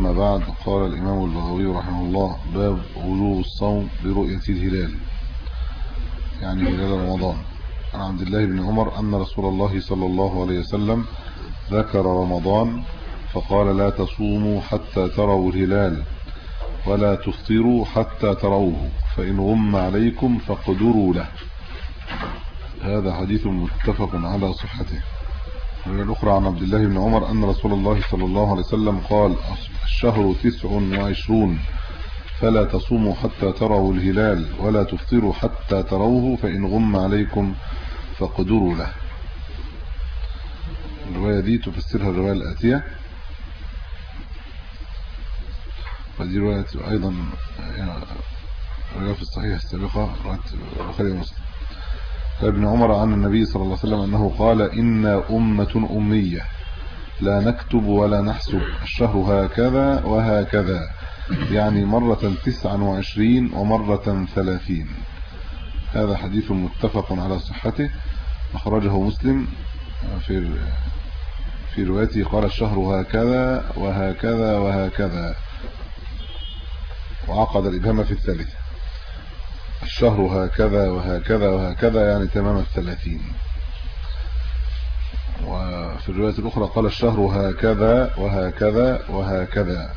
أما بعد. قال الإمام البغوي رحمه الله: باب وجوب الصوم برؤية الهلال، يعني هلال رمضان. عن عبد الله بن عمر أن رسول الله صلى الله عليه وسلم ذكر رمضان فقال: لا تصوموا حتى تروا الهلال ولا تفطروا حتى تروه، فإن غم عليكم فاقدروا له. هذا حديث متفق على صحته. الأخرى عن عبد الله بن عمر أن رسول الله صلى الله عليه وسلم قال: الشهر 29 فلا تصوموا حتى تروا الهلال ولا تفطروا حتى تروه، فإن غم عليكم فاقدروا له. الرواية دي تفسرها الرواية الآتية، ودي رواية أيضا رواية في الصحيح السابقة رواية البخاري ومسلم. ابن عمر عن النبي صلى الله عليه وسلم أنه قال: إنا أمة أمية لا نكتب ولا نحسب، الشهر هكذا وهكذا، يعني مرة 29 ومرة 30. هذا حديث متفق على صحته، أخرجه مسلم في روايته قال: الشهر هكذا وهكذا وهكذا، وعقد الإبهام في الثالثة. الشهر هكذا وهكذا وهكذا يعني تمام 30. وفي الرواية الأخرى قال: الشهر هكذا وهكذا وهكذا.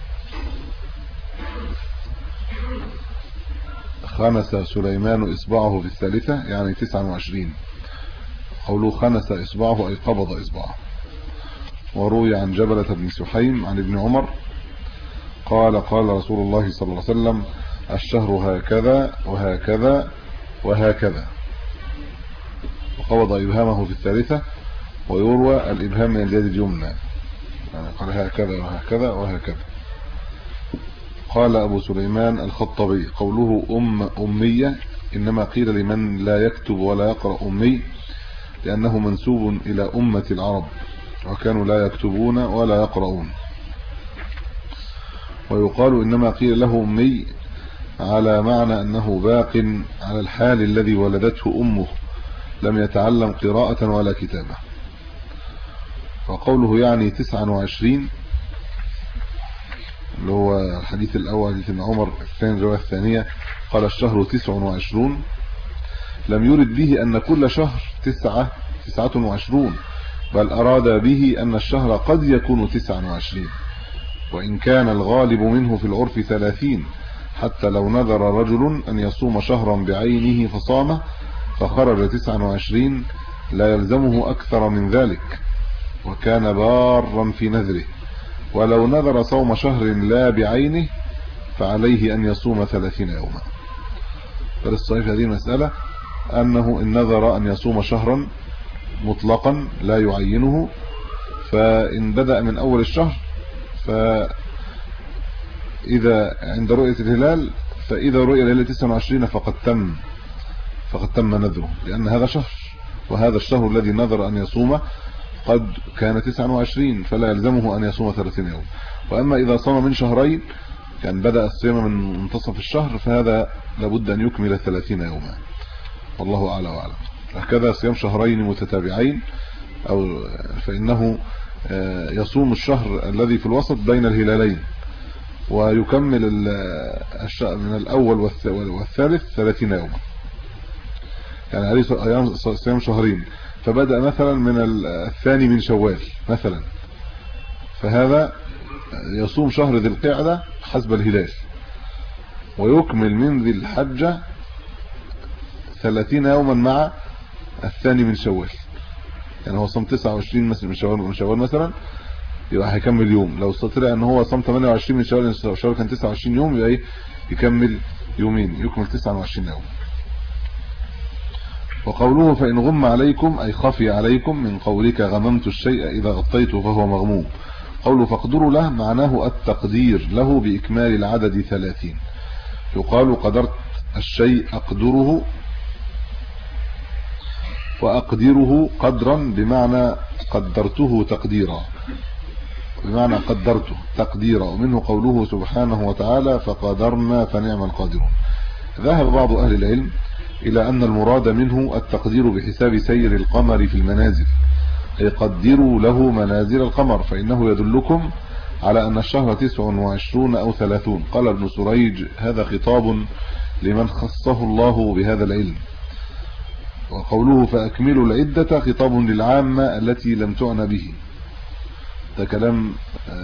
خنس سليمان إصبعه في الثالثة يعني 29. قوله خنس إصبعه أي قبض إصبعه. وروي عن جبلة بن سحيم عن ابن عمر قال: قال رسول الله صلى الله عليه وسلم: الشهر هكذا وهكذا وهكذا، وقبض إبهامه في الثالثة. ويروى الإبهام من اليد اليمنى، يعني قال هكذا وهكذا وهكذا. قال أبو سليمان الخطبي: قوله أمية إنما قيل لمن لا يكتب ولا يقرأ أمي، لأنه منسوب إلى أمة العرب، وكانوا لا يكتبون ولا يقرؤون. ويقال إنما قيل له أمي على معنى أنه باق على الحال الذي ولدته أمه، لم يتعلم قراءة ولا كتابة. وقوله يعني 29 اللي هو الحديث الأول حديث ابن عمر، الثاني الرواية الثانية قال: الشهر 29، لم يرد به أن كل شهر 29، بل أراد به أن الشهر قد يكون 29، وإن كان الغالب منه في العرف 30، حتى لو نذر رجل أن يصوم شهرا بعينه فصامه فخرج 29 لا يلزمه أكثر من ذلك، وكان بارا في نذره. ولو نذر صوم شهر لا بعينه فعليه أن يصوم 30 يوما. فالصحيح هذه المسألة أنه إن نذر أن يصوم شهرا مطلقا لا يعينه، فإن بدأ من أول الشهر فإذا عند رؤية الهلال فإذا رؤية الهلال 29 فقد تم نذره، لأن هذا شهر، وهذا الشهر الذي نذر أن يصوم قد كان 29، فلا يلزمه أن يصوم 30 يوم. وأما إذا صام من شهرين كان بدأ الصيام من منتصف الشهر، فهذا لابد أن يكمل 30 يوما، والله أعلى وأعلم. هكذا صيام شهرين متتابعين أو فإنه يصوم الشهر الذي في الوسط بين الهلالين، ويكمل من الأول والثالث 30 يوما. يعني عليه صيام شهرين، فبدأ مثلا من الثاني من شوال مثلا، فهذا يصوم شهر ذي القعدة حسب الهلال، ويكمل من ذي الحجة 30 يوما مع الثاني من شوال. يعني هو صام 29 مثلا من شوال مثلا، يبقى هيكمل يوم. لو استطاع ان هو صام 28 من شوال كان 29 يوم، يبقى يكمل يومين، يكمل 29 يوم. وقوله فإن غم عليكم أي خفي عليكم، من قولك غممت الشيء إذا غطيته فهو مغموم. قوله فاقدروا له معناه التقدير له بإكمال العدد 30. يقال قدرت الشيء أقدره، وأقدره قدرا بمعنى قدرته تقديرا، بمعنى قدرته تقديرا. ومنه قوله سبحانه وتعالى فقدرنا فنعم القادرون. ذهب بعض أهل العلم إلى أن المراد منه التقدير بحساب سير القمر في المنازل، أي قدروا له منازل القمر، فإنه يدلكم على أن الشهر 29 أو 30. قال ابن سريج هذا خطاب لمن خصه الله بهذا العلم. وقوله فأكملوا العدة خطاب للعامة التي لم تعنى به. ده كلام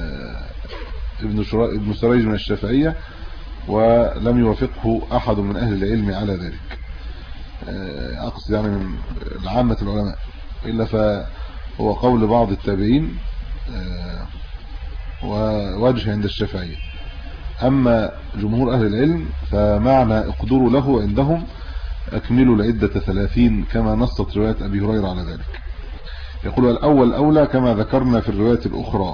ابن سريج من الشافعية، ولم يوافقه أحد من أهل العلم على ذلك، أقصد يعني من العامة العلماء، إلا فهو قول بعض التابعين ووجه عند الشافعية. أما جمهور أهل العلم فمعنى اقدروا له عندهم أكملوا العدة 30 كما نصت رواية أبي هريرة على ذلك. يقول الأول أولى كما ذكرنا في الرواية الأخرى.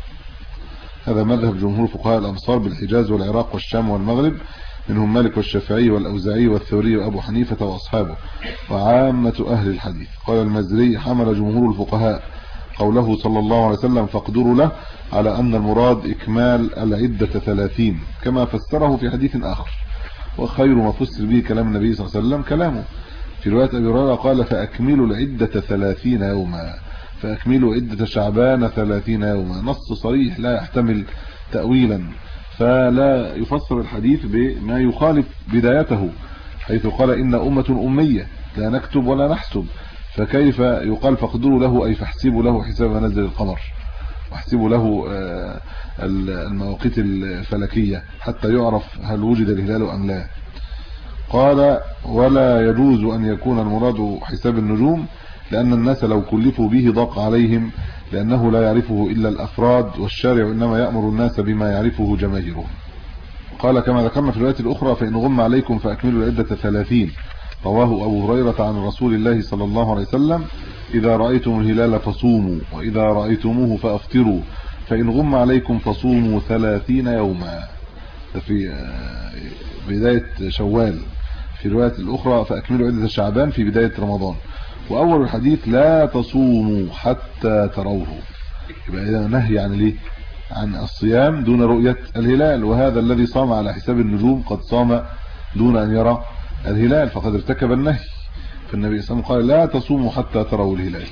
هذا مذهب جمهور فقهاء الأمصار بالحجاز والعراق والشام والمغرب، منهم مالك والشافعي والأوزاعي والثوري وأبو حنيفة وأصحابه وعامة أهل الحديث. قال المزري حمل جمهور الفقهاء قوله صلى الله عليه وسلم فاقدروا له على أن المراد إكمال العدة 30 كما فسره في حديث آخر، وخير ما فسر به كلام النبي صلى الله عليه وسلم كلامه. في رواية أبي هريرة قال فأكملوا العدة 30 يوما، فأكملوا عدة شعبان 30 يوما، نص صريح لا يحتمل تأويلا، فلا يفسر الحديث بما يخالف بدايته، حيث قال إن أمة أمية لا نكتب ولا نحسب، فكيف يقال فاقدروا له أي فاحسبوا له حساب منزل القمر، واحسبوا له المواقيت الفلكية حتى يعرف هل وجد الهلال أم لا. قال ولا يجوز أن يكون المراد حساب النجوم، لأن الناس لو كلفوا به ضاق عليهم، لأنه لا يعرفه إلا الأفراد، والشارع إنما يأمر الناس بما يعرفه جماهيرهم. قال كما ذكرنا في الرواية الأخرى فإن غم عليكم فأكملوا العدة 30. رواه أبو هريرة عن رسول الله صلى الله عليه وسلم إذا رأيتم الهلال فصوموا، وإذا رأيتموه فأفطروا، فإن غم عليكم فصوموا 30 يوما. في بداية شوال. في الرواية الأخرى فأكملوا عدة شعبان في بداية رمضان. وأول الحديث لا تصوموا حتى تروه، يبقى إذا نهي عن ليه؟ عن الصيام دون رؤية الهلال، وهذا الذي صام على حساب النجوم قد صام دون أن يرى الهلال فقد ارتكب النهي. فالنبي صلى الله عليه وسلم قال لا تصوموا حتى تروا الهلال،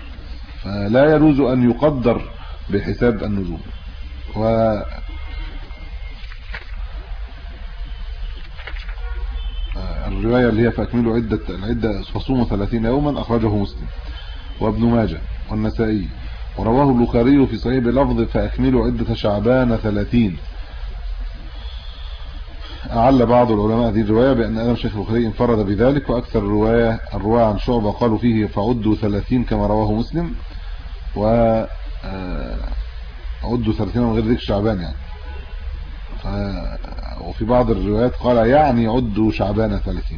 فلا يجوز أن يقدر بحساب النجوم. الرواية اللي هي فأكملوا العدة فصوموا 30 يوما أخرجه مسلم وابن ماجه والنسائي، ورواه البخاري في صحيح بلفظ فأكملوا عدة شعبان 30. أعل بعض العلماء هذه الرواية بأن أدم شيخ البخاري انفرد بذلك، وأكثر الرواية عن شعبة قالوا فيه فعدوا 30 كما رواه مسلم، وعدوا 30 من غير ذكر شعبان يعني. وفي بعض الروايات قال يعني عدوا شعبان 30.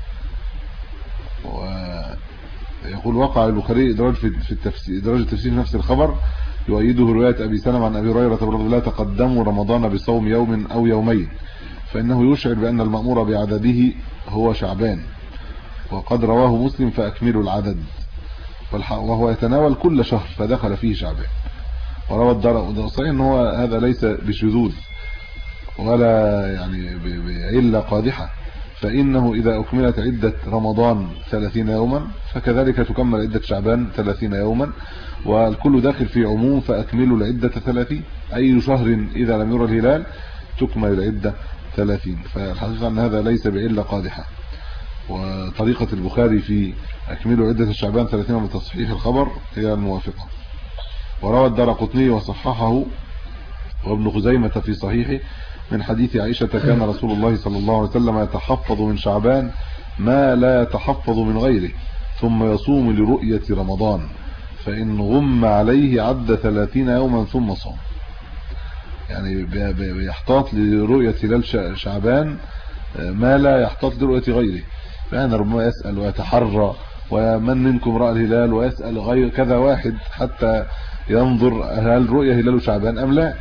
ويقول وقع البخاري إدراج في التفسير، إدراج التفسير في نفس الخبر يؤيده رواية أبي سلمة عن أبي هريرة رضي الله عنه لا تقدموا رمضان بصوم يوم أو يومين، فإنه يشعر بأن المأمور بعدده هو شعبان. وقد رواه مسلم فأكملوا العدد، وهو يتناول كل شهر فدخل فيه شعبان. وروى الدار صحيح ان هو هذا ليس بشذوذ ولا يعني بعلة قادحة، فإنه إذا أكملت عدة رمضان 30 يوما فكذلك تكمل عدة شعبان 30 يوما، والكل داخل في عموم فأكملوا العدة 30. أي شهر إذا لم يرى الهلال تكمل العدة 30. فالحقيقة أن هذا ليس بعلة قادحة. وطريقة البخاري في أكملوا عدة شعبان 30 بتصحيح الخبر هي الموافقة. وروى الدارقطني وصححه وابن خزيمة في صحيحه من حديث عائشة كان رسول الله صلى الله عليه وسلم يتحفظ من شعبان ما لا يتحفظ من غيره، ثم يصوم لرؤية رمضان، فإن غم عليه عد 30 يوما ثم صام. يعني بيحتاط لرؤية هلال شعبان ما لا يحتاط لرؤية غيره، فأنا ربما يسأل ويتحرى ومن منكم رأى الهلال، ويسأل غير كذا واحد حتى ينظر هل رؤية هلال شعبان أم لا.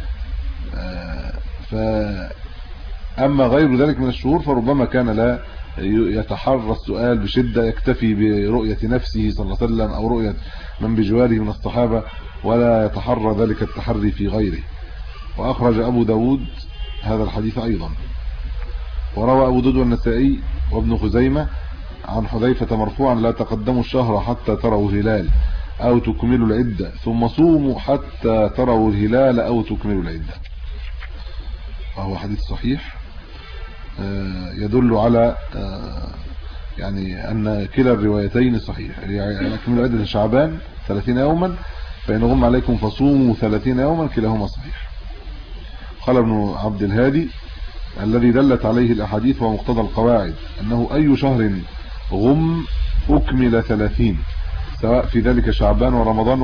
أما غير ذلك من الشهور فربما كان لا يتحرى السؤال بشدة، يكتفي برؤية نفسه صلى الله عليه وسلم أو رؤية من بجواره من الصحابة، ولا يتحرى ذلك التحري في غيره. وأخرج أبو داود هذا الحديث أيضا. وروى أبو داود والنسائي وابن خزيمة عن حذيفة مرفوعا لا تقدموا الشهر حتى تروا الهلال، أو تكملوا العدة، ثم صوموا حتى تروا الهلال أو تكملوا العدة. وهو حديث صحيح يدل على يعني أن كلا الروايتين صحيح. يعني أكملوا عدة شعبان 30 يوما، فإن غم عليكم فصوموا 30 يوما، كلاهما صحيح. قال ابن عبد الهادي: الذي دلت عليه الأحاديث ومقتضى القواعد أنه أي شهر غم أكمل 30، سواء في ذلك شعبان ورمضان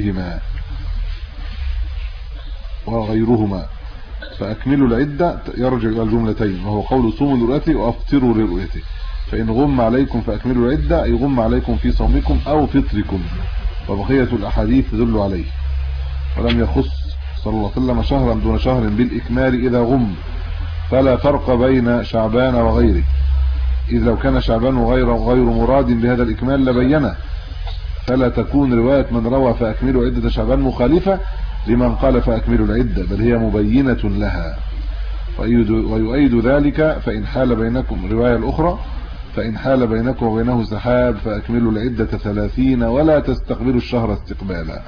وغيرهما، فأكملوا العدة يرجع إلى الجملتين، وهو قول صوموا لرؤيته وأفطروا لرؤيته. فإن غم عليكم فأكملوا العدة، أي غم عليكم في صومكم أو فطركم، وبقية الأحاديث تدل عليه. ولم يخص صلى الله عليه وسلم شهرا دون شهر بالإكمال إذا غم، فلا فرق بين شعبان وغيره، إذ لو كان شعبان غير مراد بهذا الإكمال لبينه، فلا تكون رواية من روى فأكملوا عدة شعبان مخالفة لمن قال فأكملوا العدة، بل هي مبينة لها. ويؤيد ذلك فإن حال بينكم رواية الأخرى: فإن حال بينكم وبينه سحاب فأكملوا العدة 30 ولا تستقبلوا الشهر استقبالا.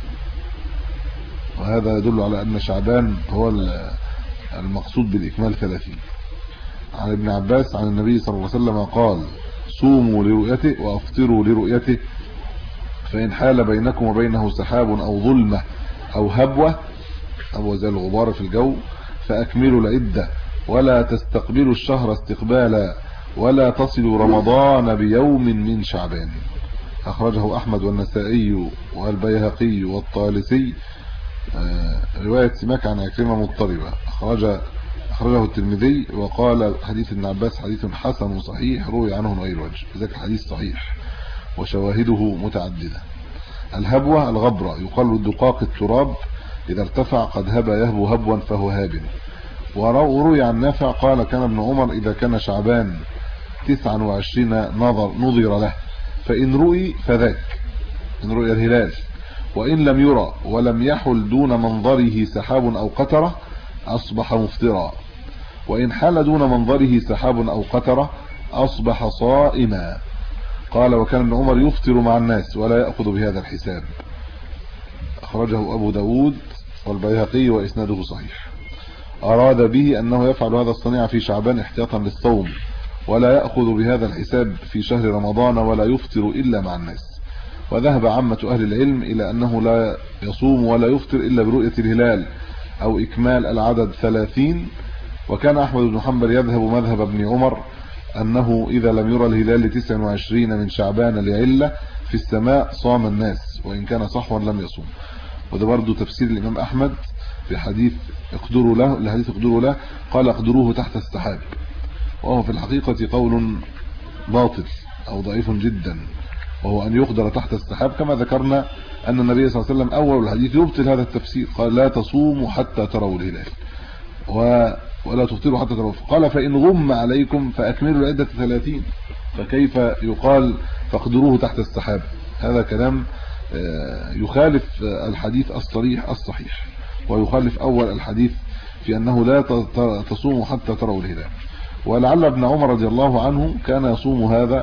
وهذا يدل على أن شعبان هو المقصود بالإكمال 30. عن ابن عباس عن النبي صلى الله عليه وسلم قال: صوموا لرؤيته وأفطروا لرؤيته، فإن حال بينكم وبينه سحاب أو ظلمة أو هبوة زي الغبار في الجو فأكملوا العدة ولا تستقبلوا الشهر استقبالا ولا تصلوا رمضان بيوم من شعبان. أخرجه أحمد والنسائي والبيهقي والطالسي. رواية سماك عن عكرمة مضطربة. أخرجه الترمذي وقال حديث ابن عباس حديث حسن صحيح روي عنه من غير وجه، ذاك الحديث صحيح وشواهده متعددة. الهبوة الغبرة، يقال الدقاق التراب إذا ارتفع قد هبى يهبو هبوا فهو هاب. وروي عن نافع قال: كان ابن عمر إذا كان شعبان 29 نظر له، فإن رؤي فذاك، إن رؤي الهلال، وإن لم يرى ولم يحل دون منظره سحاب أو قترة أصبح مفطرا، وإن حال دون منظره سحاب أو قترة أصبح صائما. قال: وكان ابن عمر يفطر مع الناس ولا يأخذ بهذا الحساب. أخرجه أبو داود والبيهقي وإسناده صحيح. أراد به أنه يفعل هذا الصنيع في شعبان احتياطا للصوم، ولا يأخذ بهذا الحساب في شهر رمضان ولا يفطر إلا مع الناس. وذهب عامة أهل العلم إلى أنه لا يصوم ولا يفطر إلا برؤية الهلال أو إكمال العدد 30. وكان أحمد بن حنبل يذهب مذهب ابن عمر أنه إذا لم يرى الهلال 29 من شعبان لعلة في السماء صام الناس، وإن كان صحوا لم يصوم. وده برضو تفسير الإمام أحمد في حديث اقدروا له، الحديث اقدروا له قال: اقدروه تحت السحاب، وهو في الحقيقة قول باطل أو ضعيف جدا، وهو أن يقدر تحت السحاب، كما ذكرنا أن النبي صلى الله عليه وسلم أول الحديث يبطل هذا التفسير، قال: لا تصوموا حتى تروا الهلال ولا تفطروا حتى تروا. قال: فإن غم عليكم فأكملوا العدة 30، فكيف يقال فاقدروه تحت السحاب؟ هذا كلام يخالف الحديث الصريح الصحيح، ويخالف أول الحديث في أنه لا تصوموا حتى تروا الهلال. ولعل ابن عمر رضي الله عنه كان يصوم هذا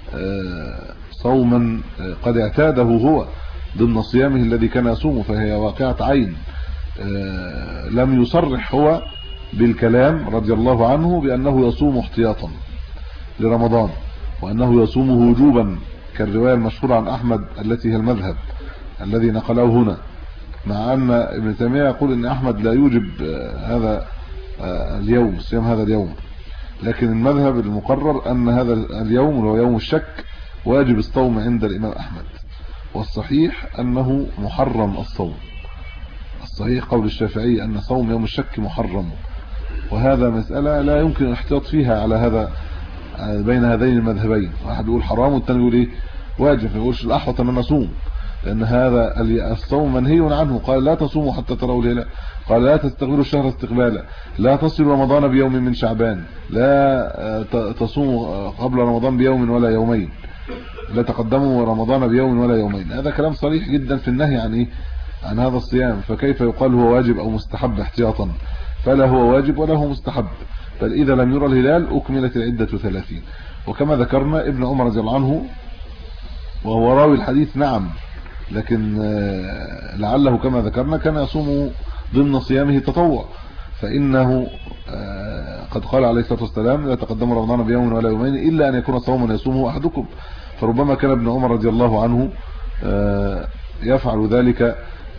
صوما قد اعتاده هو ضمن صيامه الذي كان يصومه، فهي واقعة عين. لم يصرح هو بالكلام رضي الله عنه بأنه يصوم احتياطا لرمضان، وأنه يصومه وجوبا كالرواية المشهورة عن أحمد التي هي المذهب الذي نقله هنا، مع أن ابن تيمية يقول أن أحمد لا يوجب هذا اليوم، صيام هذا اليوم، لكن المذهب المقرر أن هذا اليوم هو يوم الشك واجب الصوم عند الإمام أحمد، والصحيح أنه محرم الصوم. الصحيح قول الشافعي أن صوم يوم الشك محرم، وهذا مسألة لا يمكن الاحتياط فيها على هذا بين هذين المذهبين. واحد يقول حرام والثاني يقول ايه واجب، ما يقولش الأحوط أن نصوم، لأن هذا الصوم منهي عنه. قال: لا تصوموا حتى تروا الهلال، قال: لا تستقبلوا الشهر استقبالا، لا تصلوا رمضان بيوم من شعبان، لا تصوموا قبل رمضان بيوم ولا يومين، لا تقدموا رمضان بيوم ولا يومين. هذا كلام صريح جدا في النهي عن ايه، عن هذا الصيام. فكيف يقال هو واجب أو مستحب احتياطا؟ فلا هو واجب ولا هو مستحب، بل إذا لم يرى الهلال أكملت العدة 30. وكما ذكرنا ابن عمر رضي الله عنه وهو راوي الحديث نعم لكن لعله كما ذكرنا كان يصوم ضمن صيامه التطوع، فإنه قد قال عليه الصلاة والسلام: لا تقدم رمضان بيوم ولا يومين إلا أن يكون صوما يصومه أحدكم. فربما كان ابن عمر رضي الله عنه يفعل ذلك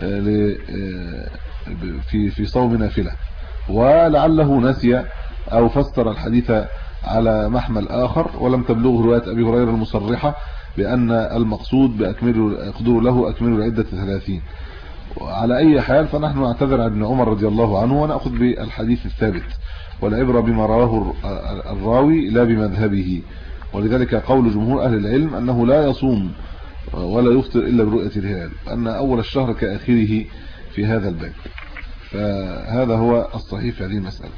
في صوم نافلة، ولعله نسي أو فسر الحديث على محمل آخر، ولم تبلغه رواية أبي هريرة المصرحة بأن المقصود اقدروا له أكملوا العدة 30. وعلى أي حال فنحن نعتذر عن ابن عمر رضي الله عنه ونأخذ بالحديث الثابت، والعبرة بما رواه الراوي لا بمذهبه. ولذلك قول جمهور أهل العلم أنه لا يصوم ولا يفطر إلا برؤية الهلال، أن أول الشهر كآخره في هذا الباب. فهذا هو الصحيح في هذه المسألة.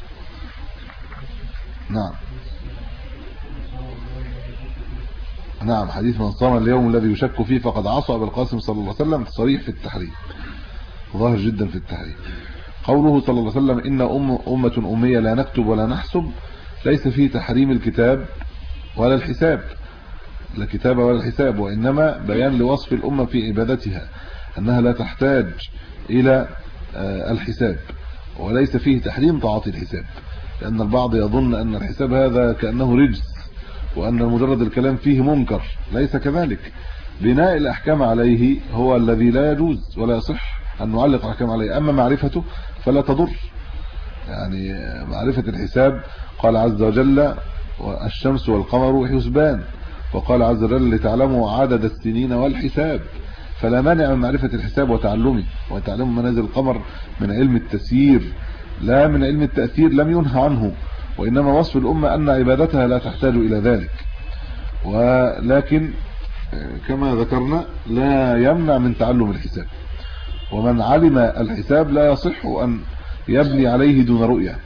نعم، حديث من صام اليوم الذي يشك فيه فقد عصى أبا القاسم صلى الله عليه وسلم صريح في التحريم، ظاهر جدا في التحريم. قوله صلى الله عليه وسلم: إن أمة أمية لا نكتب ولا نحسب، ليس فيه تحريم الكتاب ولا الحساب، لا كتاب ولا الحساب، وإنما بيان لوصف الأمة في عبادتها أنها لا تحتاج إلى الحساب، وليس فيه تحريم تعاطي الحساب، لأن البعض يظن أن الحساب هذا كأنه رجس، وأن مجرد الكلام فيه منكر. ليس كذلك، بناء الأحكام عليه هو الذي لا يجوز ولا يصح أن نعلق الأحكام عليه، أما معرفته فلا تضر. يعني معرفة الحساب قال عز وجل: والشمس والقمر حسبان، وقال عز وجل: لتعلموا عدد السنين والحساب. فلا مانع من معرفة الحساب وتعلمه، وتعلم منازل القمر من علم التسيير لا من علم التأثير، لم ينهى عنه، وإنما وصف الأمة أن عبادتها لا تحتاج إلى ذلك. ولكن كما ذكرنا لا يمنع من تعلم الحساب، ومن علم الحساب لا يصح أن يبني عليه دون رؤية.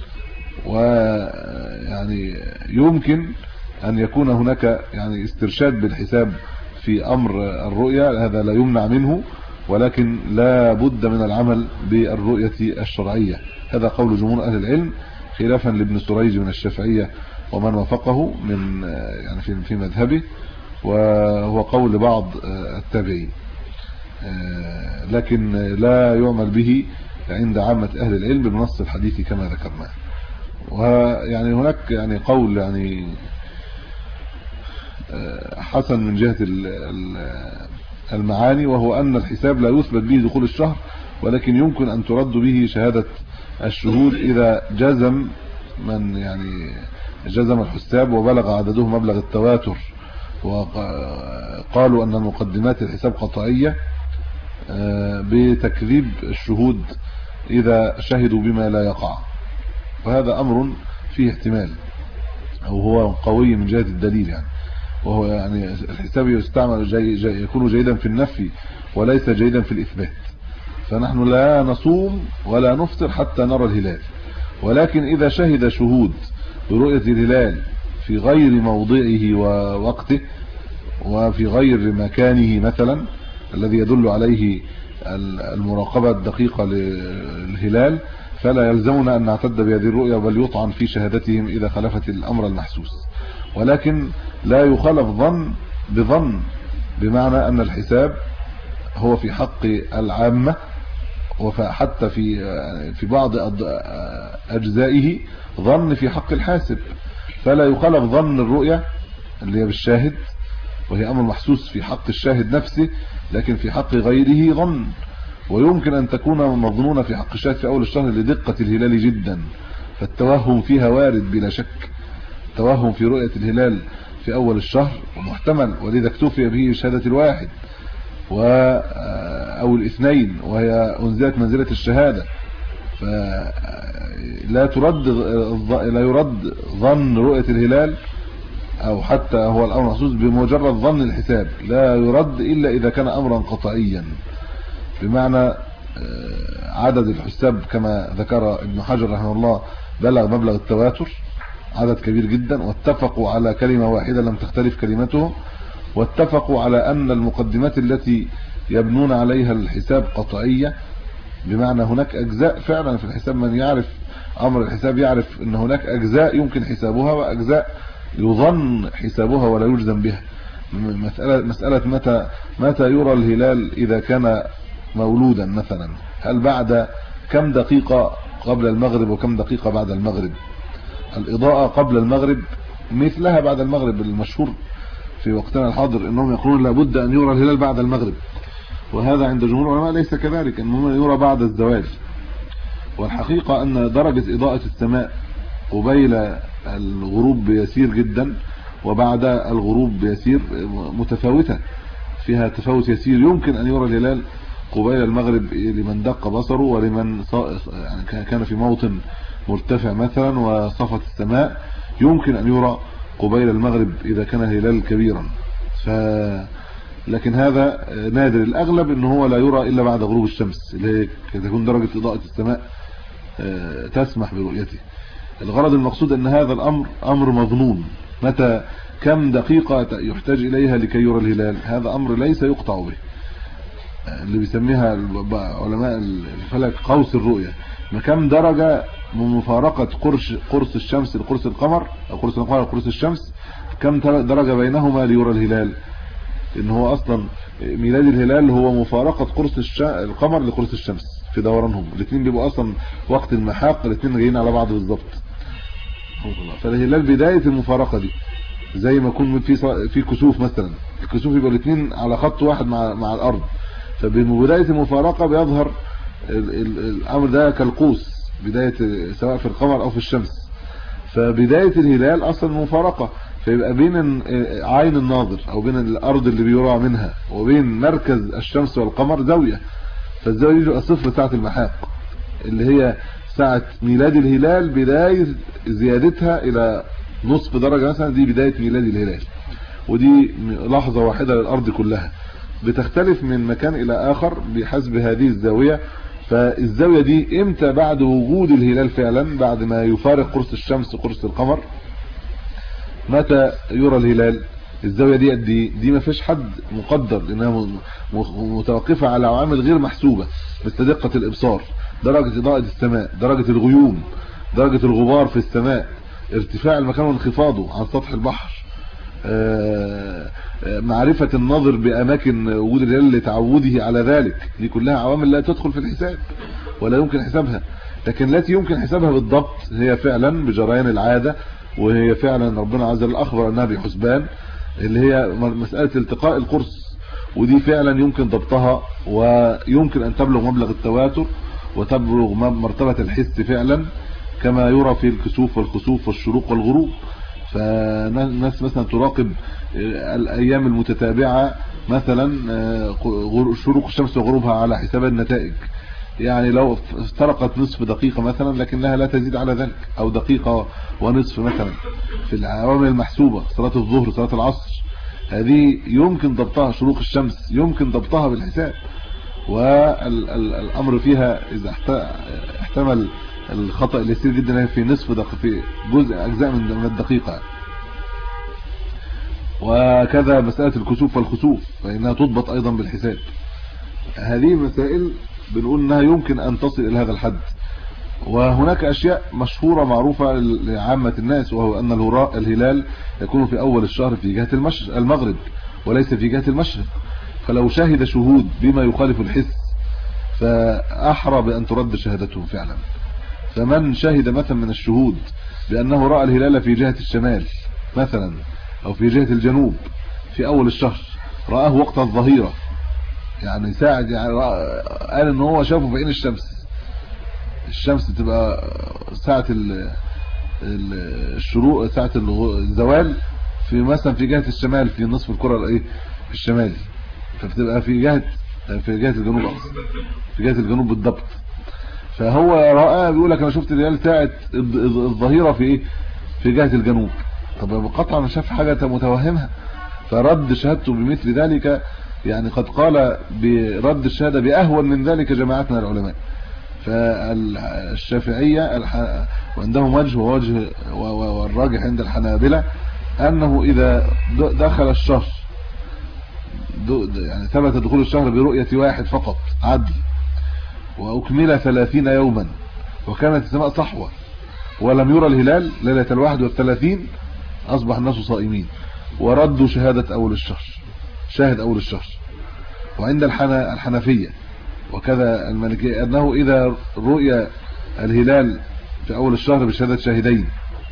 ويعني يمكن أن يكون هناك يعني استرشاد بالحساب في أمر الرؤية، هذا لا يمنع منه، ولكن لا بد من العمل بالرؤية الشرعية. هذا قول جمهور أهل العلم، خلافا لابن سريج من الشافعية ومن وافقه من يعني في مذهبه، وهو قول بعض التابعين، لكن لا يعمل به عند عامة أهل العلم بنص الحديث كما ذكرنا. ويعني هناك يعني قول يعني حسن من جهة المعاني، وهو أن الحساب لا يثبت به دخول الشهر، ولكن يمكن أن ترد به شهادة الشهود إذا جزم من يعني جزم الحساب وبلغ عدده مبلغ التواتر، وقالوا أن مقدمات الحساب قطعية بتكذيب الشهود إذا شهدوا بما لا يقع. وهذا أمر فيه احتمال، أو هو قوي من جهة الدليل يعني، وهو يعني الحساب يستعمل يكون جيدا في النفي وليس جيدا في الإثبات. فنحن لا نصوم ولا نفطر حتى نرى الهلال، ولكن إذا شهد شهود برؤية الهلال في غير موضعه ووقته وفي غير مكانه مثلا الذي يدل عليه المراقبة الدقيقة للهلال، فلا يلزمنا أن نعتد بهذه الرؤية، بل يطعن في شهادتهم إذا خالفت الأمر المحسوس. ولكن لا يخالف ظن بظن، بمعنى أن الحساب هو في حق العامة، وحتى في بعض أجزائه ظن في حق الحاسب، فلا يخالف ظن الرؤية اللي هي بالشاهد، وهي أمر محسوس في حق الشاهد نفسه، لكن في حق غيره ظن. ويمكن أن تكون مظنونة في حق الشاهد في أول الشهر لدقة الهلال جدا، فالتوهم فيها وارد بلا شك. التوهم في رؤية الهلال في أول الشهر ومحتمل، ولذا اكتفي به شهادة الواحد أو الاثنين، وهي أنزلت منزلة الشهادة، فلا يرد ظن رؤية الهلال، أو حتى هو الأمر محسوس بمجرد ظن الحساب، لا يرد إلا إذا كان أمرا قطعيا، بمعنى عدد الحساب كما ذكر ابن حجر رحمه الله بلغ مبلغ التواتر، عدد كبير جدا، واتفقوا على كلمة واحدة لم تختلف كلمتهم، واتفقوا على أن المقدمات التي يبنون عليها الحساب قطعية، بمعنى هناك أجزاء فعلا في الحساب، من يعرف أمر الحساب يعرف أن هناك أجزاء يمكن حسابها وأجزاء يظن حسابها ولا يجزم بها، مسألة متى يرى الهلال إذا كان مولودا مثلا، هل بعد كم دقيقة قبل المغرب وكم دقيقة بعد المغرب؟ الإضاءة قبل المغرب مثلها بعد المغرب. المشهور في وقتنا الحاضر انهم يقولون لابد ان يرى الهلال بعد المغرب، وهذا عند جمهور العلماء ليس كذلك، انه يرى بعد الزوال. والحقيقة ان درجة اضاءة السماء قبيل الغروب بيسير جدا وبعد الغروب بيسير متفاوتة، فيها تفاوت يسير. يمكن ان يرى الهلال قبيل المغرب لمن دق بصره، ولمن يعني كان في موطن مرتفع مثلا وصفت السماء يمكن ان يرى قبيل المغرب اذا كان الهلال كبيرا. لكن هذا نادر، الاغلب ان هو لا يرى الا بعد غروب الشمس، اللي تكون درجة اضاءة السماء تسمح برؤيته. الغرض المقصود ان هذا الامر امر مظنون، متى كم دقيقة يحتاج اليها لكي يرى الهلال، هذا امر ليس يقطع به، اللي بيسميها علماء الفلك قوس الرؤية. كم درجة من مفارقة قرص الشمس لقرص القمر، او قرص القمر لقرص الشمس، كم درجة بينهما ليرى الهلال؟ ان هو اصلا ميلاد الهلال هو مفارقة قرص القمر لقرص الشمس في دورانهم، الاثنين بيبقوا اصلا وقت المحاق الاثنين جايين على بعض بالظبط. فالهلال بداية المفارقة دي زي ما يكون في كسوف مثلا، الكسوف يبقى الاثنين على خط واحد مع الارض، فبداية المفارقة بيظهر الامر ده كالقوس، بداية سواء في القمر او في الشمس. فبداية الهلال اصلا مفارقة، فيبقى بين عين الناظر او بين الارض اللي بيرى منها وبين مركز الشمس والقمر زاوية، فالزاوية دي تبقى صفر ساعة المحاق، اللي هي ساعة ميلاد الهلال، بداية زيادتها الى نصف درجة مثلا، دي بداية ميلاد الهلال. ودي لحظة واحدة للارض كلها، بتختلف من مكان الى اخر بحسب هذه الزاوية. فالزاوية دي امتى بعد وجود الهلال فعلا، بعد ما يفارق قرص الشمس وقرص القمر، متى يرى الهلال؟ الزاوية دي قد ايه؟ دي ما فيش حد مقدر، لانها متوقفة على عوامل غير محسوبة مثل دقة الابصار، درجة اضاءة السماء، درجة الغيوم، درجة الغبار في السماء، ارتفاع المكان وانخفاضه عن سطح البحر، معرفة الناظر بأماكن وجود الهلال لتعوده على ذلك. دي كلها عوامل لا تدخل في الحساب ولا يمكن حسابها، لكن التي يمكن حسابها بالضبط هي فعلا بجريان العادة، وهي فعلا ربنا عز وجل أخبر أنها بحسبان، اللي هي مسألة التقاء القرص. ودي فعلا يمكن ضبطها، ويمكن أن تبلغ مبلغ التواتر وتبلغ مرتبة الحس فعلا، كما يرى في الكسوف والخسوف والشروق والغروب. فالناس مثلا تراقب الايام المتتابعة مثلا شروق الشمس وغروبها على حساب النتائج، يعني لو افترقت نصف دقيقة مثلا لكنها لا تزيد على ذلك، او دقيقة ونصف مثلا في العوامل المحسوبة، صلاة الظهر صلاة العصر، هذه يمكن ضبطها، شروق الشمس يمكن ضبطها بالحساب. والامر فيها اذا احتمل الخطأ اللي يصير جدا في نصف دقيقة، في اجزاء من الدقيقة. وكذا مسألة الكسوف والخسوف فإنها تضبط أيضا بالحساب. هذه مسائل بنقول أنها يمكن أن تصل إلى هذا الحد. وهناك أشياء مشهورة معروفة لعامة الناس، وهو أن الهلال يكون في أول الشهر في جهة المغرب وليس في جهة المشرق، فلو شهد شهود بما يخالف الحس فأحرى بأن ترد شهادته فعلا. فمن شهد مثلا من الشهود بأنه رأى الهلال في جهة الشمال مثلا أو في جهة الجنوب في أول الشهر، رآه وقت الظهيرة، يعني ساعة، يعني قال إن هو شافه في عين الشمس تبقى ساعة الشروق، ساعة الزوال في مثلا في جهة الشمال، في نصف الكرة الشمالي، فبتبقى في جهة الجنوب أصلا، في جهة الجنوب بالضبط. فهو رأى بيقول لك انا شفت الهلال ساعة الظهيرة في جهة الجنوب. طب قطعا ما شاف حاجة متوهمها، فرد شهادته بمثل ذلك. يعني قد قال برد الشهادة بأهون من ذلك جماعتنا العلماء. فالشافعية وعندهم وجه ووجه، والراجح عند الحنابلة أنه إذا دخل الشهر، يعني ثبت دخول الشهر برؤية واحد فقط عدل، وأكمل 30 يوما، وكانت السماء صحوة ولم يرى الهلال ليلة 31، أصبح الناس صائمين. وردوا شهادة أول الشهر، شاهد أول الشهر. وعند الحنفية وكذا المالكية أنه إذا رؤيا الهلال في أول الشهر بشهادة شاهدين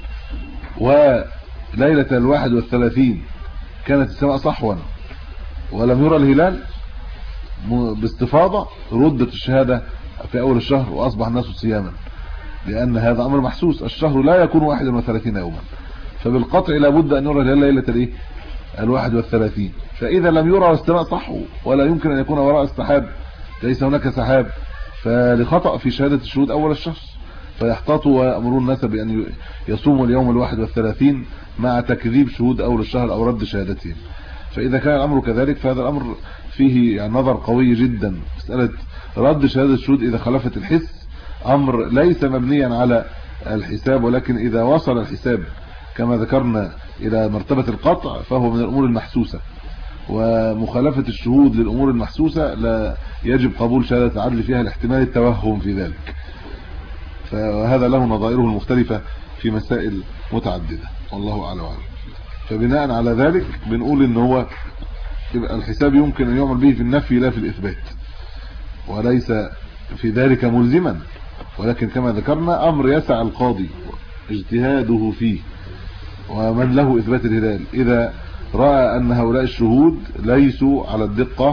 وليلة 31 كانت السماء صحوا ولم يرى الهلال باستفاضة، ردت الشهادة في أول الشهر وأصبح الناس صياما، لأن هذا أمر محسوس. الشهر لا يكون 31 يوما، فبالقطع لابد أن يرى الهلال ليلة الايه 31. فإذا لم يرى والسماء صحوا ولا يمكن أن يكون وراء السحاب، ليس هناك سحاب، فلخطأ في شهادة الشهود أول الشهر، فيحتاطوا ويأمرون الناس بأن يصوموا اليوم 31 مع تكذيب شهود أول الشهر أو رد شهادتهم. فإذا كان الأمر كذلك فهذا الأمر فيه يعني نظر قوي جدا. مسألة رد شهادة الشهود إذا خلفت الحس أمر ليس مبنيا على الحساب، ولكن إذا وصل الحساب كما ذكرنا إلى مرتبة القطع فهو من الأمور المحسوسة، ومخالفة الشهود للأمور المحسوسة لا يجب قبول شهادة عدل فيها لاحتمال التوهم في ذلك. فهذا له نظائره المختلفة في مسائل متعددة والله أعلم. فبناء على ذلك بنقول إن هو الحساب يمكن أن يعمل به في النفي لا في الإثبات، وليس في ذلك ملزما، ولكن كما ذكرنا أمر يسع القاضي اجتهاده فيه ومن له إثبات الهلال إذا رأى أن هؤلاء الشهود ليسوا على الدقة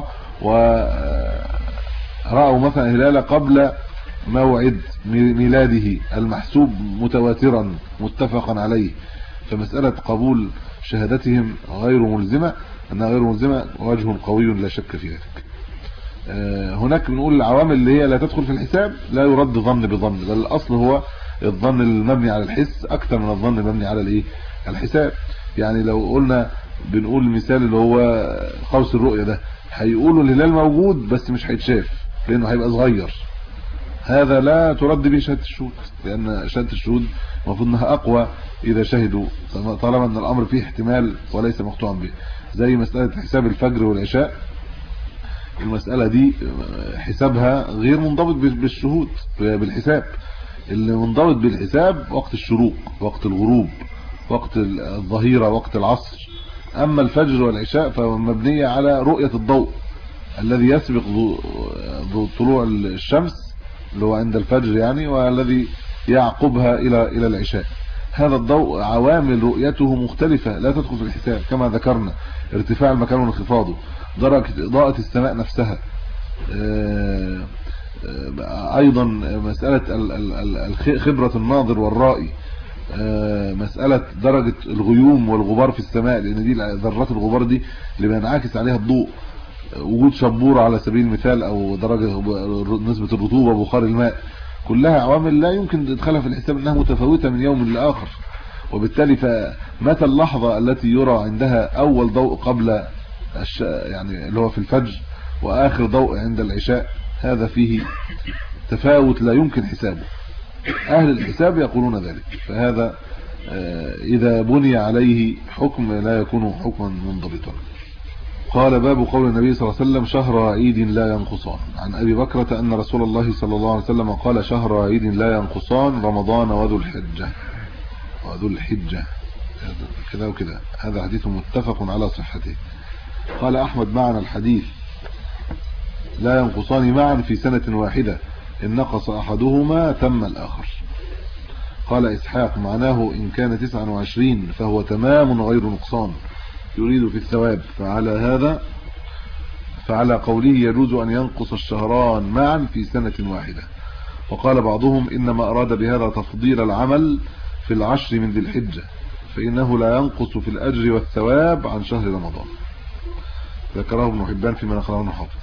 ورأوا مثلا هلال قبل موعد ميلاده المحسوب متواترا متفقا عليه، فمسألة قبول شهادتهم غير ملزمة، أنها غير ملزمة وجه قوي لا شك في ذلك. هناك بنقول العوامل اللي هي لا تدخل في الحساب لا يرد ظن بظن، بل الأصل هو الظن المبني على الحس أكثر من الظن المبني على الايه الحساب. يعني لو قلنا بنقول المثال اللي هو قوس الرؤية ده، هيقولوا الهلال موجود بس مش هيتشاف لأنه هيبقى صغير، هذا لا ترد به شهادة الشهود، لأن شهادة الشهود المفروض انها أقوى إذا شهدوا طالما أن الأمر فيه احتمال وليس مقطوعا به. زي مسألة حساب الفجر والعشاء، المسألة دي حسابها غير منضبط بالشهود بالحساب، اللي منضبط بالحساب وقت الشروق، وقت الغروب، وقت الظهيرة، وقت العصر. أما الفجر والعشاء فمبنية على رؤية الضوء الذي يسبق طلوع الشمس اللي هو عند الفجر يعني، والذي يعقبها إلى العشاء. هذا الضوء عوامل رؤيته مختلفة لا تدخل في الحساب كما ذكرنا، ارتفاع المكان وانخفاضه، درجة إضاءة السماء نفسها، أيضا مسألة خبرة الناظر والرائي، مسألة درجة الغيوم والغبار في السماء، لأن دي ذرات الغبار دي اللي بينعكس عليها الضوء، وجود شبورة على سبيل المثال أو درجة نسبة الرطوبة، بخار الماء، كلها عوامل لا يمكن ادخالها في الحساب انها متفاوتة من يوم لآخر. وبالتالي فمتى اللحظة التي يرى عندها أول ضوء قبل يعني اللي هو في الفجر وآخر ضوء عند العشاء، هذا فيه تفاوت لا يمكن حسابه. أهل الحساب يقولون ذلك، فهذا إذا بني عليه حكم لا يكون حكما منضبطا. قال باب قول النبي صلى الله عليه وسلم شهر عيد لا ينقصان. عن أبي بكرة أن رسول الله صلى الله عليه وسلم قال شهر عيد لا ينقصان رمضان وذو الحجة كذا وكذا. هذا حديث متفق على صحته. قال أحمد معنى الحديث لا ينقصان معا في سنة واحدة، إن نقص أحدهما تم الآخر. قال إسحاق معناه إن كان 29 فهو تمام غير نقصان، يريد في الثواب، فعلى قوله يجوز أن ينقص الشهران معا في سنة واحدة. وقال بعضهم إنما أراد بهذا تفضيل العمل في العشر من ذي الحجة، فإنه لا ينقص في الأجر والثواب عن شهر رمضان. ذكره ابن حبان فيما نقله عنه حافظ.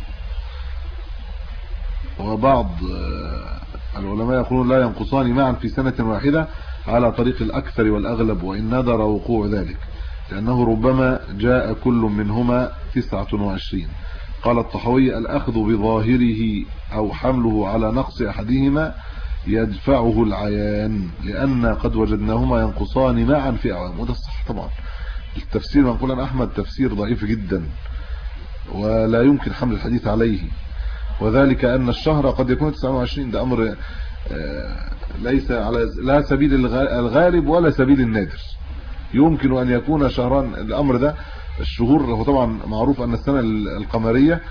وبعض العلماء يقولون لا ينقصان معا في سنة واحدة على طريق الأكثر والأغلب، وإن ندر وقوع ذلك، لأنه ربما جاء كل منهما 29. قال الطحاوي الأخذ بظاهره أو حمله على نقص أحدهما يدفعه العيان، لأن قد وجدناهما ينقصان معا في أعوام. وده الصح طبعا. التفسير من قول أحمد تفسير ضعيف جدا ولا يمكن حمل الحديث عليه، وذلك أن الشهر قد يكون 29. ده أمر ليس على لا سبيل الغالب ولا سبيل النادر، يمكن أن يكون شهران. الأمر ده الشهور هو طبعا معروف أن السنة القمرية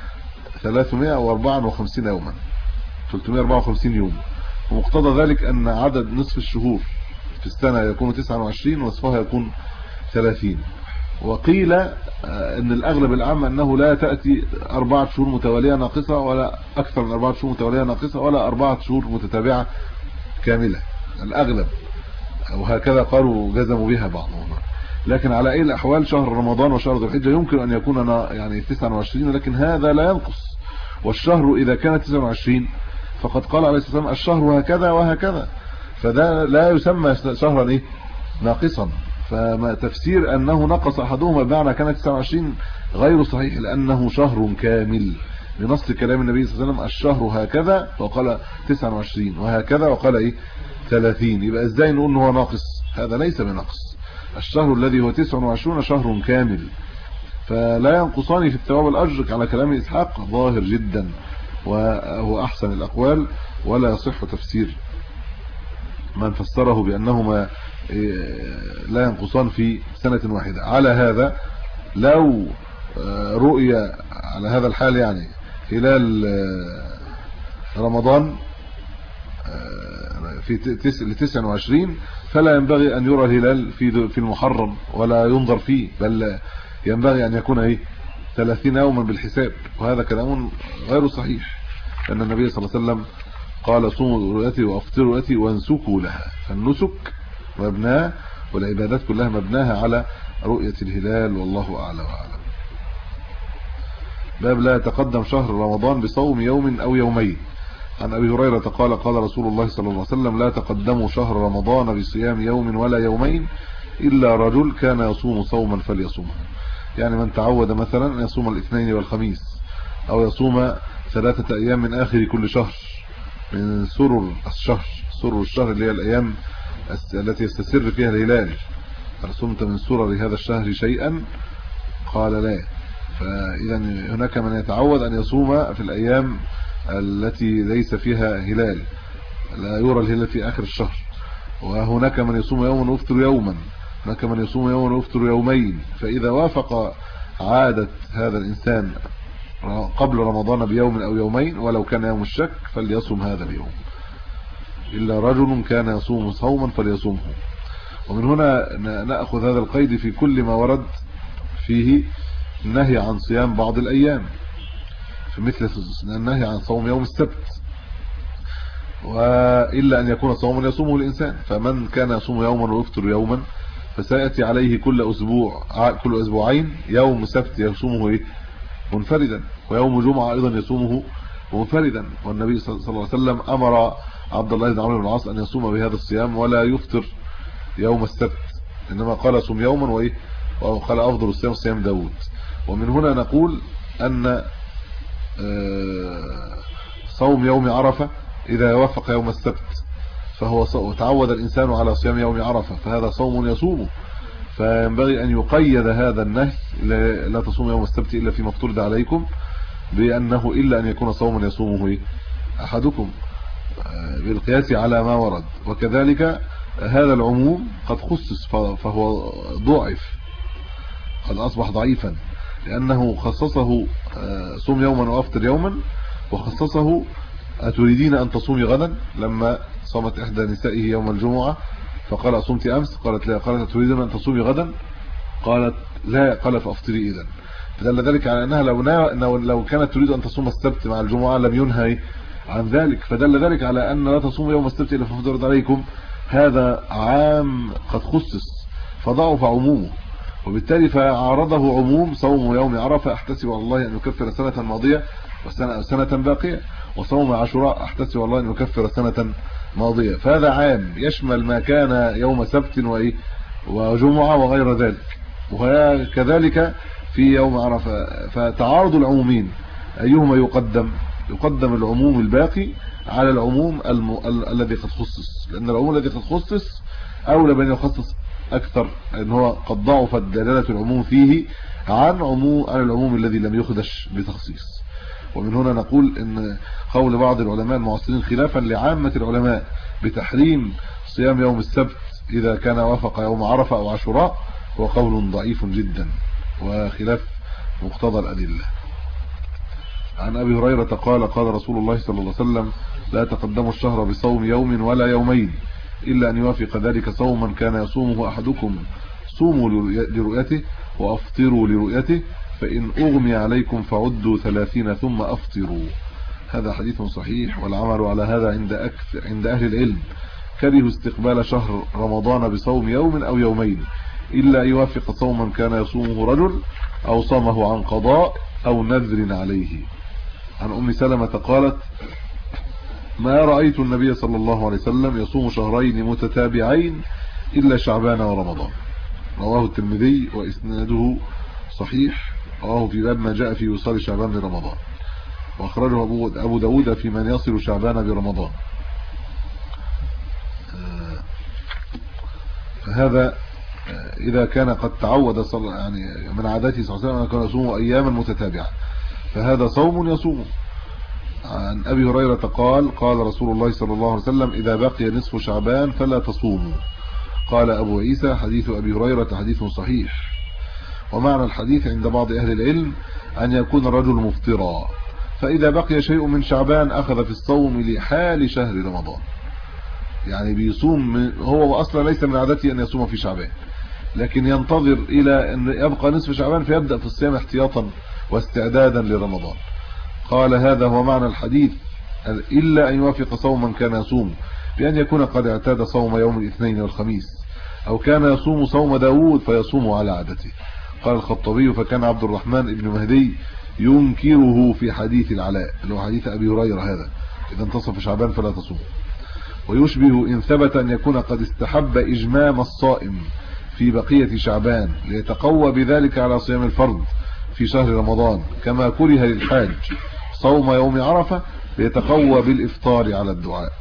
354 يوما، 354 يوم، ومقتضى ذلك أن عدد نصف الشهور في السنة يكون 29 ونصفها يكون 30. وقيل ان الاغلب العام انه لا تأتي 4 شهور متوالية ناقصة ولا اكثر من 4 شهور متوالية ناقصة ولا 4 شهور متتابعة كاملة، الاغلب، وهكذا قالوا جزموا بها بعضهم. لكن على اي الاحوال شهر رمضان وشهر ذو الحجة يمكن ان يكون يعني 29، لكن هذا لا ينقص. والشهر اذا كان 29 فقد قال عليه الصلاة والسلام الشهر هكذا وهكذا، فده لا يسمى شهرا ناقصا. فما تفسير انه نقص احدهما بمعنى كانت 29 غير صحيح، لانه شهر كامل بنص كلام النبي صلى الله عليه وسلم الشهر هكذا وقال 29 وهكذا وقال 30. يبقى ازاي نقول انه ناقص؟ هذا ليس بنقص. الشهر الذي هو 29 شهر كامل، فلا ينقصان في الثواب والاجر على كلام اسحاق ظاهر جدا وهو احسن الاقوال، ولا يصح تفسير من فسره بانهما لا ينقصان في سنة واحدة. على هذا لو رؤية على هذا الحال يعني خلال رمضان في 29 فلا ينبغي أن يرى الهلال في المحرم ولا ينظر فيه، بل ينبغي أن يكون 30 يوما بالحساب، وهذا كلام غير صحيح، لأن النبي صلى الله عليه وسلم قال صوموا رؤيتي وافطروا رؤيتي وانسكوا لها. فالنسك مبناه والعبادات كلها مبناها على رؤية الهلال، والله أعلى وأعلم. باب لا يتقدم شهر رمضان بصوم يوم أو يومين. عن أبي هريرة قال قال رسول الله صلى الله عليه وسلم لا تقدموا شهر رمضان بصيام يوم ولا يومين إلا رجل كان يصوم صوما فليصومه. يعني من تعود مثلا أن يصوم الاثنين والخميس، أو يصوم 3 أيام من آخر كل شهر من سرر الشهر. سرر الشهر اللي هي الأيام التي يستسر فيها الهلال. صمت من سرر هذا الشهر شيئا؟ قال لا. فإذا هناك من يتعود أن يصوم في الأيام التي ليس فيها هلال، لا يرى الهلال في آخر الشهر. وهناك من يصوم يوما ويفطر يوما، هناك من يصوم يوما ويفطر يومين. فإذا وافق عادة هذا الإنسان قبل رمضان بيوم أو يومين ولو كان يوم الشك فليصوم هذا اليوم. إلا رجل كان يصوم صوما فليصومه. ومن هنا نأخذ هذا القيد في كل ما ورد فيه النهي عن صيام بعض الأيام، في مثل النهي عن صوم يوم السبت، وإلا أن يكون صوما يصومه الإنسان. فمن كان يصوم يوما ويفطر يوما فسيأتي عليه كل أسبوعين يوم سبت يصومه منفردا، ويوم جمعة أيضا يصومه منفردا. والنبي صلى الله عليه وسلم أمر عبد الله بن عمرو بن العاص أن يصوم بهذا الصيام ولا يفطر يوم السبت، إنما قال صوم يوما وقال أفضل الصيام صيام داود. ومن هنا نقول أن صوم يوم عرفة إذا وافق يوم السبت فهو تعود الإنسان على صيام يوم عرفة فهذا صوم يصومه، فينبغي أن يقيد هذا النهي لا تصوم يوم السبت إلا فيما افترض عليكم بأنه إلا أن يكون صوما يصومه أحدكم بالقياس على ما ورد. وكذلك هذا العموم قد خصص فهو ضعف، قد أصبح ضعيفا، لأنه خصصه صوم يوما وأفطر يوما، وخصصه أتريدين أن تصومي غدا لما صامت إحدى نسائه يوم الجمعة فقال أصمت أمس؟ قالت لا. قالت أتريدين أن تصومي غدا؟ قالت لا. قال فأفطري إذن. فدل ذلك على أنها لو كانت تريد أن تصوم السبت مع الجمعة لم ينهي عن ذلك، فدل ذلك على أن لا تصوم يوم السبت إلا فافترض عليكم. هذا عام قد خصص فضعف عمومه، وبالتالي فعارضه عموم صوم يوم عرفة احتسب على الله أن يكفر سنة ماضية وسنة باقية، وصوم عاشوراء احتسب الله أن يكفر سنة ماضية. فهذا عام يشمل ما كان يوم سبت وجمعة وغير ذلك، وكذلك في يوم عرفة. فتعارض العمومين أيهما يقدم العموم الباقي على العموم الذي قد خصص، لأن العموم الذي قد خصص أولى بأن يخصص أكثر، لأن هو قد ضعفت دلالة العموم فيه عن العموم الذي لم يخدش بتخصيص. ومن هنا نقول إن قول بعض العلماء المعاصرين خلافا لعامة العلماء بتحريم صيام يوم السبت إذا كان وافق يوم عرفة أو عاشوراء هو قول ضعيف جدا وخلاف مقتضى الأدلة. عن أبي هريرة قال قال رسول الله صلى الله عليه وسلم لا تقدموا الشهر بصوم يوم ولا يومين إلا أن يوافق ذلك صوما كان يصومه أحدكم صوموا لرؤيته وأفطروا لرؤيته فإن أغمي عليكم فعدوا 30 ثم أفطروا. هذا حديث صحيح، والعمل على هذا عند أهل العلم. كره استقبال شهر رمضان بصوم يوم أو يومين إلا يوافق صوما كان يصومه رجل أو صامه عن قضاء أو نذر عليه. عن أم سلمة قالت ما رأيت النبي صلى الله عليه وسلم يصوم شهرين متتابعين إلا شعبان ورمضان. رواه الترمذي وإسناده صحيح، رواه في باب ما جاء في وصال شعبان لرمضان، وأخرجه أبو داود في من يصل شعبان برمضان. فهذا إذا كان قد تعود يعني من عادته صلى الله عليه وسلم كان يصوم أياما متتابعة فهذا صوم يصومه. عن أبي هريرة قال قال رسول الله صلى الله عليه وسلم إذا بقي نصف شعبان فلا تصوموا. قال أبو عيسى حديث أبي هريرة حديث صحيح. ومعنى الحديث عند بعض أهل العلم أن يكون الرجل مفطرا، فإذا بقي شيء من شعبان أخذ في الصوم لحال شهر رمضان، يعني بيصوم هو أصلا ليس من عادته أن يصوم في شعبان، لكن ينتظر إلى أن يبقى نصف شعبان فيبدأ في الصيام احتياطا واستعدادا لرمضان. قال هذا هو معنى الحديث إلا أن يوافق صوما كان يصوم، بأن يكون قد اعتاد صوم يوم الاثنين والخميس، أو كان يصوم صوم داود فيصوم على عادته. قال الخطبي فكان عبد الرحمن بن مهدي ينكره في حديث العلاء اللي هو حديث أبي هريرة هذا إذا انتصف شعبان فلا تصوم، ويشبه إن ثبت أن يكون قد استحب إجمام الصائم في بقية شعبان ليتقوى بذلك على صيام الفرض في شهر رمضان، كما كره للحاج صوم يوم عرفة ليتقوى بالإفطار على الدعاء.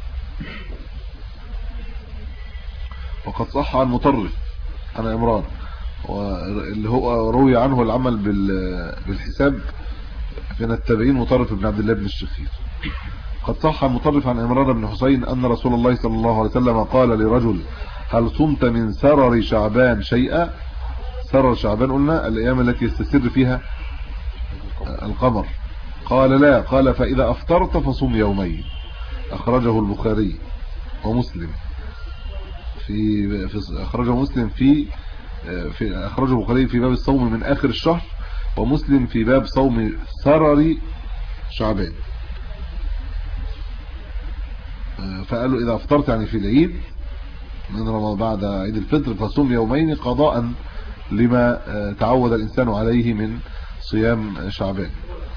وقد صح عن مطرف عن عمران واللي هو روي عنه العمل بالحساب من التابعين مطرف بن عبد الله بن الشخير. قد صح عن مطرف عن عمران بن حسين أن رسول الله صلى الله عليه وسلم قال لرجل هل صمت من سرر شعبان شيئا؟ سرر شعبان قلنا الأيام التي يستسر فيها القمر. قال لا، قال فإذا أفطرت فصم يومين. أخرجه البخاري ومسلم أخرجه مسلم أخرجه البخاري في باب الصوم من آخر الشهر، ومسلم في باب صوم سرر شعبان. فقالوا إذا أفطرت يعني في العيد من رمضان بعد عيد الفطر فصوم يومين قضاء لما تعود الإنسان عليه من صيام شعبان.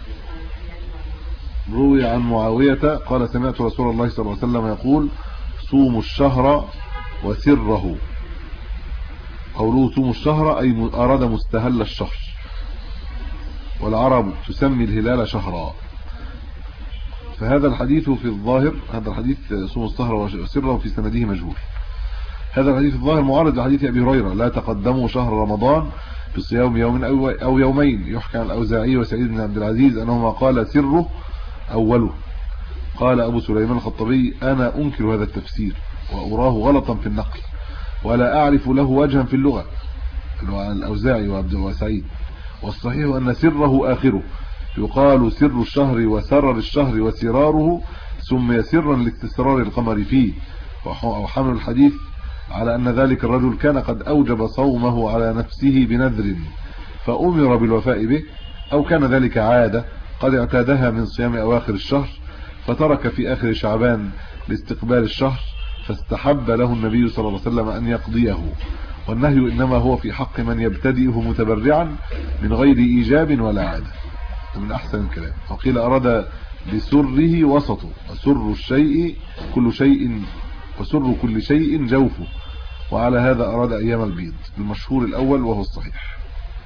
روي عن معاوية قال سمعت رسول الله صلى الله عليه وسلم يقول صوموا الشهر وسره. قوله صوموا الشهر أي أراد مستهل الشهر، والعرب تسمي الهلال شهرا. فهذا الحديث في الظاهر هذا الحديث صوم الشهر وسره في سنده مجهول. هذا الحديث الظاهر معارض لحديث أبي هريرة لا تقدموا شهر رمضان بصيام يوم أو يومين. يحكى عن الأوزاعي وسعيد بن عبد العزيز أنهما قال سره أوله. قال أبو سليمان الخطبي أنا أنكر هذا التفسير وأراه غلطا في النقل ولا أعرف له وجها في اللغة عن الأوزاعي وعبد وسعيد، والصحيح أن سره آخره. يقال سر الشهر وسرر الشهر وسراره سمي سرا لاستسرار القمر فيه، وحمل الحديث على أن ذلك الرجل كان قد أوجب صومه على نفسه بنذر فأمر بالوفاء به، أو كان ذلك عادة قد اعتادها من صيام أواخر الشهر فترك في آخر شعبان لاستقبال الشهر فاستحب له النبي صلى الله عليه وسلم أن يقضيه. والنهي إنما هو في حق من يبتدئه متبرعا من غير إيجاب ولا عادة. من أحسن الكلام. وقيل أراد بسره وسطه، وسر الشيء كل شيء وسر كل شيء جوفه، وعلى هذا أراد أيام البيض المشهور الأول وهو الصحيح.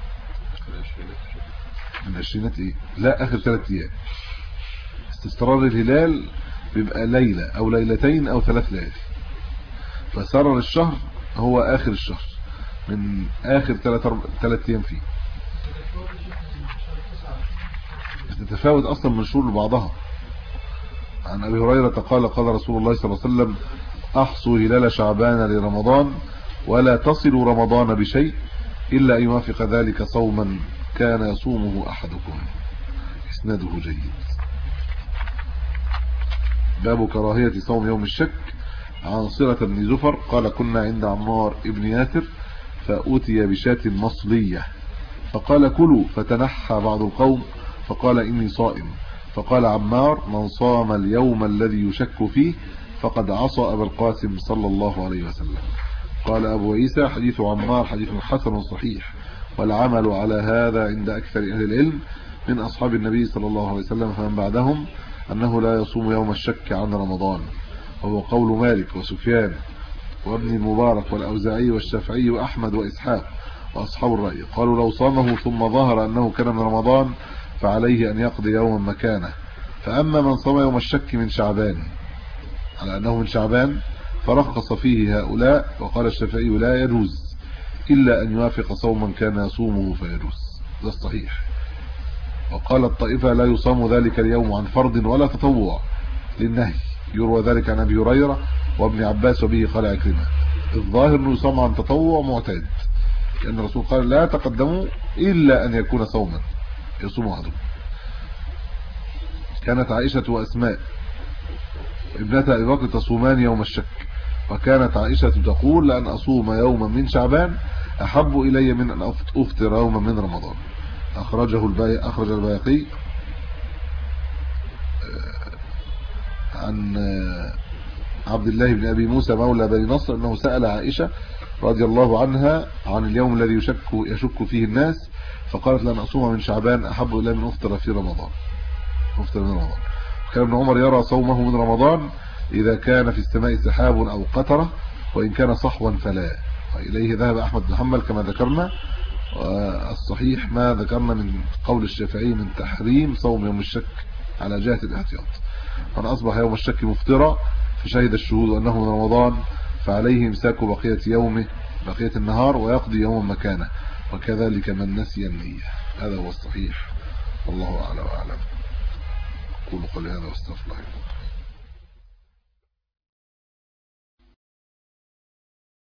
من عشرينات إيه؟ لا آخر 3 أيام. استسرار الهلال بيبقى ليلة أو ليلتين أو 3 ليالي، فسرر الشهر هو آخر الشهر من آخر 3 أيام فيه. تتفاوت أصلا من شهور لبعضها. عن أبي هريرة قال قال رسول الله صلى الله عليه وسلم أحصوا هلال شعبان لرمضان ولا تصلوا رمضان بشيء إلا أن يوافق ذلك صوما كان يصومه أحدكم. إسناده جيد. باب كراهية صوم يوم الشك. عن صلة بن زفر قال كنا عند عمار ابن ياسر فأتي بشاة مصلية فقال كلوا، فتنحى بعض القوم فقال إني صائم، فقال عمار من صام اليوم الذي يشك فيه فقد عصى أبا القاسم صلى الله عليه وسلم. قال أبو عيسى حديث عمار حديث حسن صحيح، والعمل على هذا عند أكثر أهل العلم من أصحاب النبي صلى الله عليه وسلم فمن بعدهم أنه لا يصوم يوم الشك عن رمضان، وهو قول مالك وسفيان وابن المبارك والأوزاعي والشافعي وأحمد وإسحاق وأصحاب الرأي. قالوا لو صامه ثم ظهر أنه كان من رمضان فعليه أن يقضي يوما مكانه. فأما من صام يوم الشك من شعبان على أنه من شعبان فرخص فيه هؤلاء، وقال الشافعي لا يجوز إلا أن يوافق صوما كان يصومه فيجوز، ده الصحيح. وقال الطائفة لا يصام ذلك اليوم عن فرض ولا تطوع للنهي، يروى ذلك عن أبي هريرة وابن عباس وبه قال عكرمة. الظاهر أنه يصام عن تطوع معتاد، لأن الرسول قال لا تقدموا إلا أن يكون صوما يصوم أحدكم. كانت عائشة وأسماء ابنة أبي بكر تصومان يوم الشك، وكانت عائشة تقول لأن أصوم يوما من شعبان أحب إلي من أن أفطر يوما من رمضان. أخرج البيهقي عن عبد الله بن أبي موسى مولى بني نصر أنه سأل عائشة رضي الله عنها عن اليوم الذي يشك فيه الناس، فقالت لأن أصوم من شعبان أحب إلي من أفطر في رمضان. كان ابن عمر يرى صومه من رمضان إذا كان في السماء سحاب أو قطرة، وإن كان صحوا فلا. وإليه ذهب أحمد بن حنبل كما ذكرنا. والصحيح ما ذكرنا من قول الشافعي من تحريم صوم يوم الشك على جهة الاحتياط. من أصبح يوم الشك مفطرا فشهد الشهود أنه من رمضان فعليه امساك بقية النهار ويقضي يوم مكانه، وكذلك من نسي النية. هذا هو الصحيح، والله أعلم وأعلم. قولوا قولي هذا واستغفر الله.